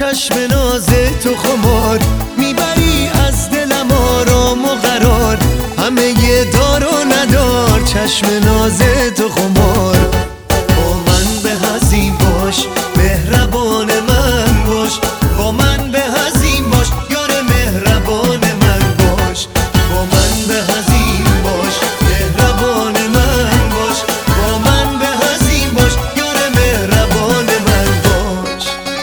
چشم ناز تو خمار، میبری از دلم آرام و قرار، همه یه دار و ندار. چشم ناز تو خمار، با من به هزین باش، مهربان من باش، با من به هزین باش، یار مهربان من باش، با من به هزین باش، مهربان من باش، با من به هزین باش، یار مهربان من باش.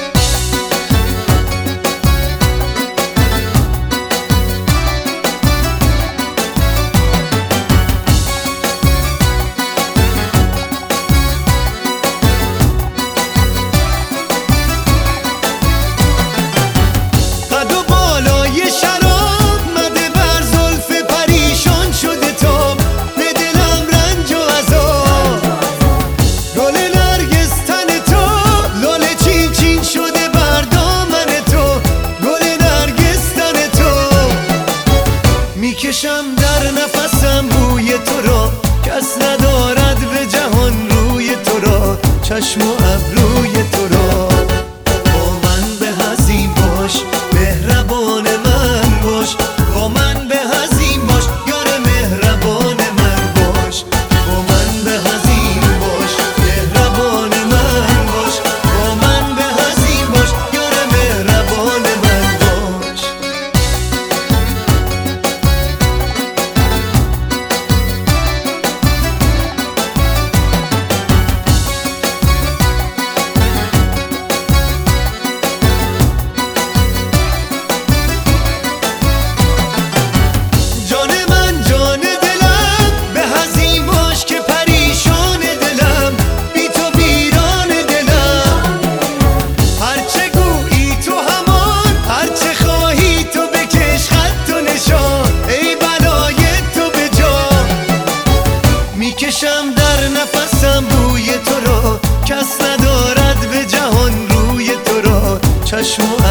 میکشم در نفسم بوی تو را، کس ندارد به جهان روی تو را، چشم و ابروی تو را. با من به هزین باش، مهربان من باش، با من به هزین باش، یار مهربان من باش، با من به هزین باش، مهربان من باش، با من به هزین باش، یار مهربان من باش. میکشم در نفسم بوی تو را، کس ندارد به جهان روی تو را، چشم و